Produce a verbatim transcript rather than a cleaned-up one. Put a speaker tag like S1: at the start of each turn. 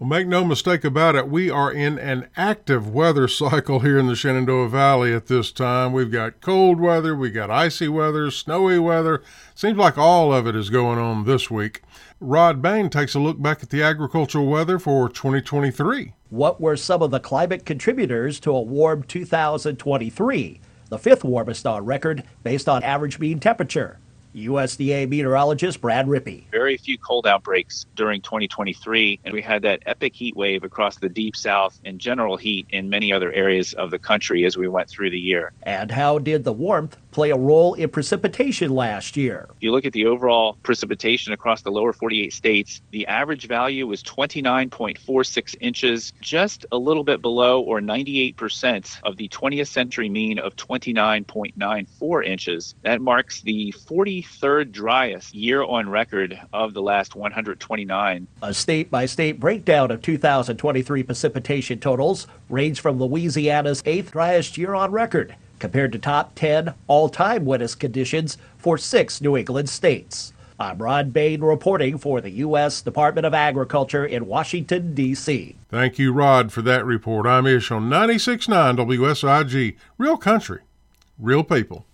S1: Well, make no mistake about it, we are in an active weather cycle here in the Shenandoah Valley at this time. We've got cold weather, we got icy weather, snowy weather. Seems like all of it is going on this week. Rod Bain takes a look back at the agricultural weather for twenty twenty-three.
S2: What were some of the climate contributors to a warm two thousand twenty-three, the fifth warmest on record based on average mean temperature? U S D A meteorologist Brad Rippey.
S3: Very few cold outbreaks during twenty twenty-three, and we had that epic heat wave across the deep south and general heat in many other areas of the country as we went through the year.
S2: And how did the warmth play a role in precipitation last year?
S3: If you look at the overall precipitation across the lower forty-eight states, the average value was twenty-nine point four six inches, just a little bit below or ninety-eight percent of the twentieth century mean of twenty-nine point nine four inches. That marks the forty-third driest year on record of the last one hundred twenty-nine.
S2: A state-by-state breakdown of two thousand twenty-three precipitation totals range from Louisiana's eighth driest year on record, compared to top ten all-time wettest conditions for six New England states. I'm Rod Bain reporting for the U S Department of Agriculture in Washington, D C
S1: Thank you, Rod, for that report. I'm Ish on ninety-six point nine W S I G. Real country, real people.